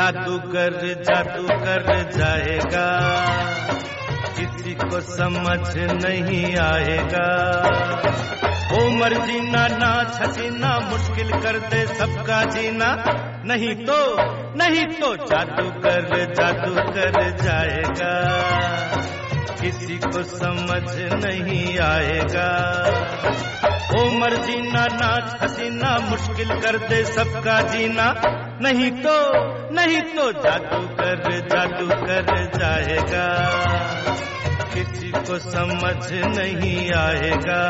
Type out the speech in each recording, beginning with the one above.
जादू कर जाएगा, किसी को समझ नहीं आएगा। ओ मर जीना नाच हसीना, मुश्किल कर दे सबका जीना, नहीं तो जादू कर जाएगा, किसी को समझ नहीं आएगा। ओ मर जीना नाच हसीना, मुश्किल कर दे सबका जीना, नहीं तो जादू कर जाएगा, किसी को समझ नहीं आएगा।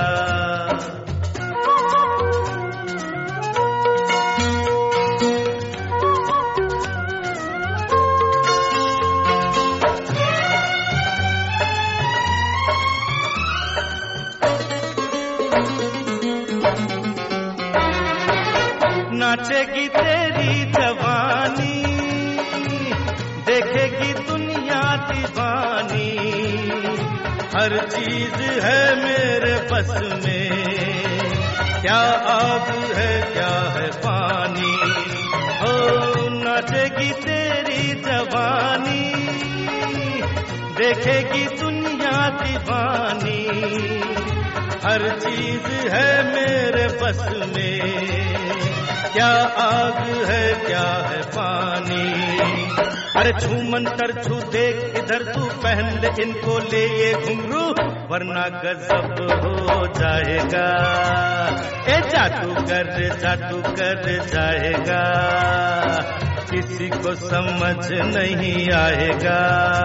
नाचेगी तेरी जवानी, देखेगी दुनिया दीवानी, हर चीज है मेरे बस में, क्या आग है क्या है पानी। हो नाचेगी तेरी जवानी, देखेगी दुनिया दीवानी, हर चीज है मेरे बस में, क्या आग है क्या है पानी। अरे छू मंतर छू देख इधर तू, पहन ले इनको ले ये घुंघरू, वरना गजब हो जाएगा। ए जादू कर जाएगा, किसी को समझ नहीं आएगा।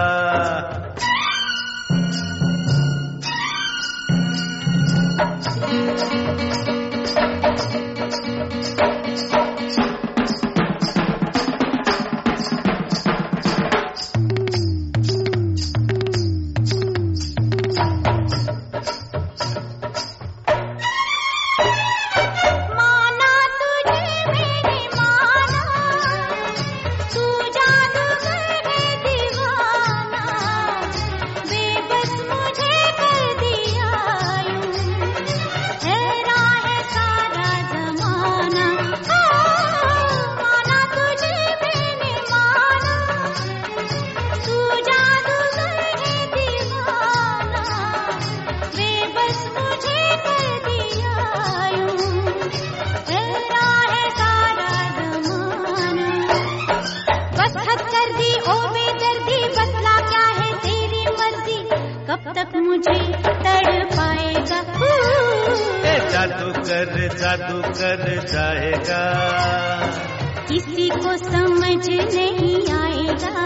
जादू कर जाएगा, किसी को समझ नहीं आएगा।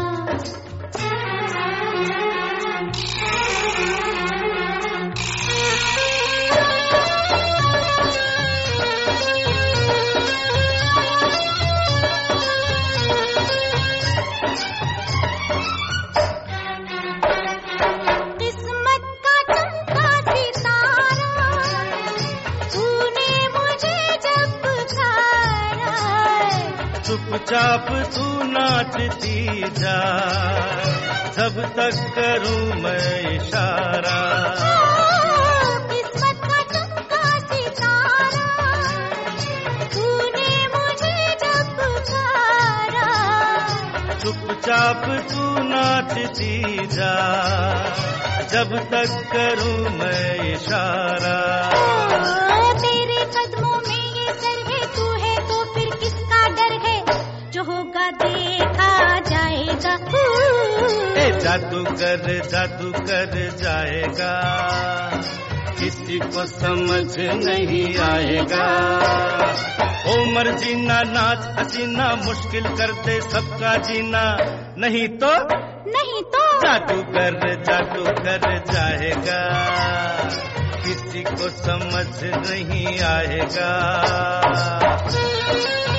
चुपचाप तू नाचती जा, जब तक करूं मैं इशारा। किस्मत का चमका सितारा, तूने मुझे जब पुकारा। चुपचाप तू नाचती जा, जब तक करूं मैं इशारा। तेरे कदमों में ये सर है, तू है तो फिर किसका डर है, जो होगा देखा जाएगा। ए जादू कर जाएगा, किसी को समझ नहीं आएगा। ओ मर जीना नाच हसीना, मुश्किल कर दे सबका जीना, नहीं तो जादू कर जाएगा, किसी को समझ नहीं आएगा।